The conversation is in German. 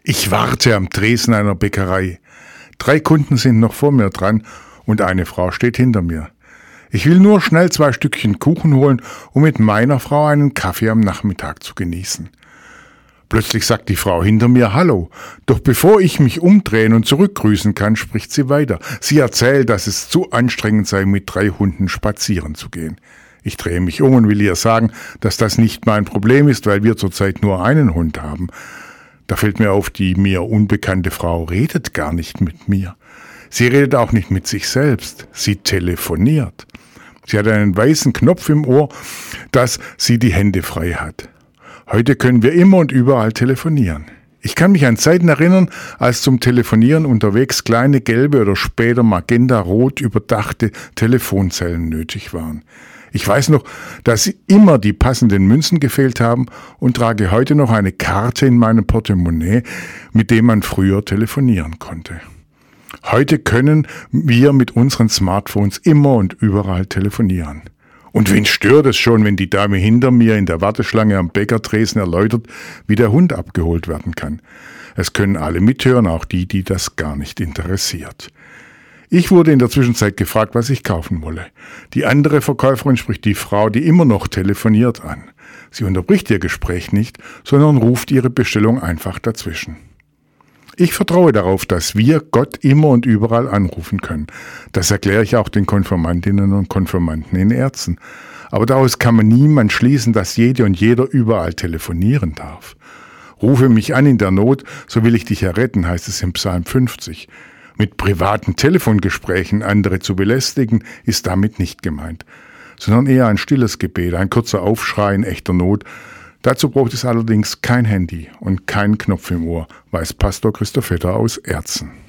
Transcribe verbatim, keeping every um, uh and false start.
Ich warte am Tresen einer Bäckerei. Drei Kunden sind noch vor mir dran und eine Frau steht hinter mir. Ich will nur schnell zwei Stückchen Kuchen holen, um mit meiner Frau einen Kaffee am Nachmittag zu genießen. Plötzlich sagt die Frau hinter mir Hallo, doch bevor ich mich umdrehen und zurückgrüßen kann, spricht sie weiter. Sie erzählt, dass es zu anstrengend sei, mit drei Hunden spazieren zu gehen. Ich drehe mich um und will ihr sagen, dass das nicht mein Problem ist, weil wir zurzeit nur einen Hund haben. Da fällt mir auf, die mir unbekannte Frau redet gar nicht mit mir. Sie redet auch nicht mit sich selbst, sie telefoniert. Sie hat einen weißen Knopf im Ohr, dass sie die Hände frei hat. Heute können wir immer und überall telefonieren. Ich kann mich an Zeiten erinnern, als zum Telefonieren unterwegs kleine gelbe oder später magenta-rot überdachte Telefonzellen nötig waren. Ich weiß noch, dass immer die passenden Münzen gefehlt haben und trage heute noch eine Karte in meinem Portemonnaie, mit dem man früher telefonieren konnte. Heute können wir mit unseren Smartphones immer und überall telefonieren. Und wen stört es schon, wenn die Dame hinter mir in der Warteschlange am Bäckertresen erläutert, wie der Hund abgeholt werden kann. Es können alle mithören, auch die, die das gar nicht interessiert. Ich wurde in der Zwischenzeit gefragt, was ich kaufen wolle. Die andere Verkäuferin spricht die Frau, die immer noch telefoniert, an. Sie unterbricht ihr Gespräch nicht, sondern ruft ihre Bestellung einfach dazwischen. Ich vertraue darauf, dass wir Gott immer und überall anrufen können. Das erkläre ich auch den Konfirmandinnen und Konfirmanden in Erzen. Aber daraus kann man niemand schließen, dass jede und jeder überall telefonieren darf. Rufe mich an in der Not, so will ich dich erretten, heißt es im Psalm fünfzig. Mit privaten Telefongesprächen andere zu belästigen, ist damit nicht gemeint, sondern eher ein stilles Gebet, ein kurzer Aufschrei in echter Not. Dazu braucht es allerdings kein Handy und keinen Knopf im Ohr, weiß Pastor Christoph Vetter aus Erzen.